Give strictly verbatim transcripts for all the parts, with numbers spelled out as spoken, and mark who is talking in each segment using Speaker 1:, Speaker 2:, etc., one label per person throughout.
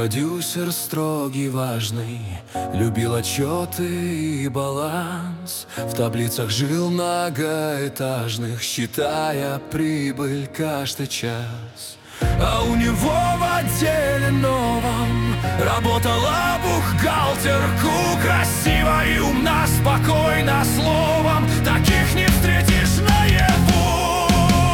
Speaker 1: продюсер строгий, важный, любил отчеты и баланс. В таблицах жил многоэтажных, считая прибыль каждый час. А у него в отделе новом работала бухгалтерку, красиво и умна, спокойно, словом, таких не встретишь наяву.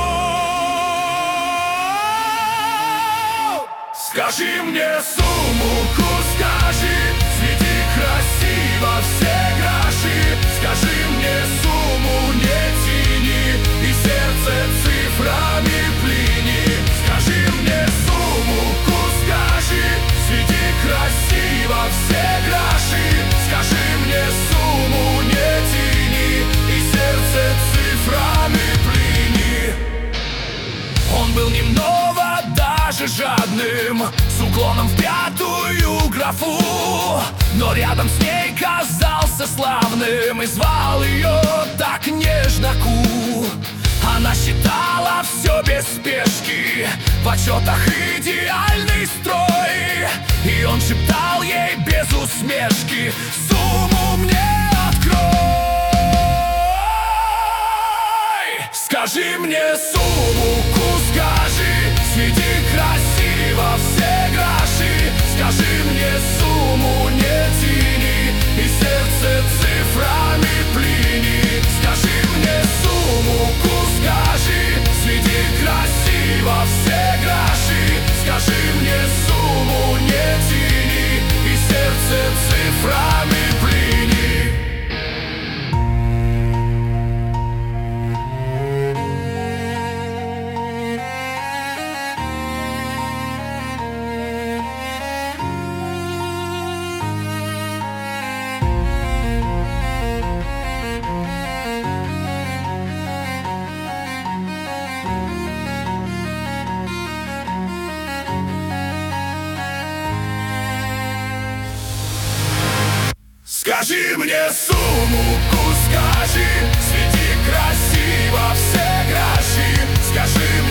Speaker 1: Скажи мне сумму, скажи, свети красиво все гроши. Скажи мне сумму, не тяни, и сердце цифрами плени. Скажи мне сумму, скажи, свети красиво все гроши. Скажи мне сумму, не тяни, и сердце цифрами плени. Он был немного даже жадным, с уклоном в пятую графу, но рядом с ней казался славным и звал ее так нежно Ку. Она считала все без спешки, в отчетах идеальный строй, и он шептал ей без усмешки: сумму мне открой. Скажи мне сумму, Ку, скажи, свети красиво все гроши. Скажи мне сумму, не тяни, и сердце цифрами плени. Скажи мне сумму, Ку, скажи, свети красиво все гроши. Скажи мне сумму, не тяни, и сердце цифрами плени. Скажи мне сумму, Ку, скажи, свети красиво все гроши. Скажи